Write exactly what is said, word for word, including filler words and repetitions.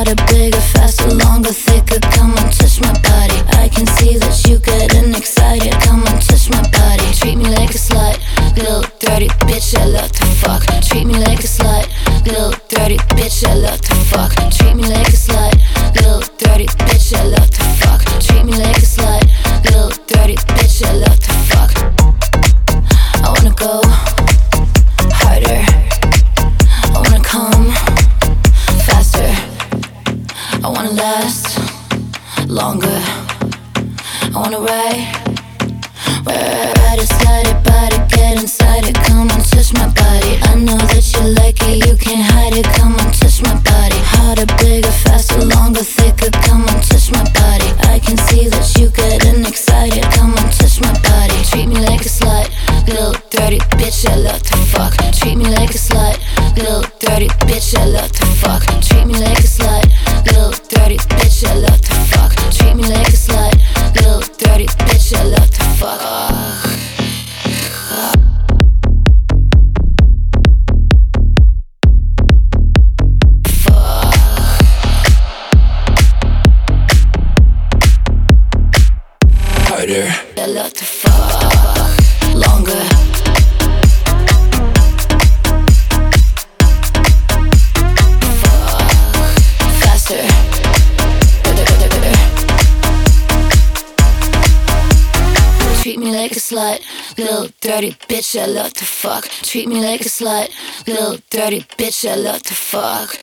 Harder, bigger, faster, longer, thicker. Come on, touch my body. I can see that you getting excited. Come on, touch my body. Treat me like a slut, little dirty bitch. I love to fuck. Treat me like a slut, little dirty bitch. I love to fuck. Treat me like a slut, little dirty bitch. I love to fuck. Treat me like a slut, little dirty bitch. I love to fuck. I wanna go harder. I wanna come faster. I wanna last longer. I wanna ride, ride, ride it, slide it, body, get inside it. Come on, touch my body. I know that you like it, you can't hide it. Come on, touch my body. Harder, bigger, faster, longer, thicker. Come on, touch my body. I can see that you getting excited. Come on, touch my body. Treat me like a slut, little dirty bitch. I love to fuck. Treat me like a slut, little dirty bitch. I love to fuck. Treat me like a slut, little dirty bitch. I love to fuck. Treat me like a slut, little dirty bitch. I love to fuck. Harder. I love to fuck. Longer. Fuck. Faster. Treat me like a slut, little dirty bitch. I love to fuck. Treat me like a slut, little dirty bitch. I love to fuck.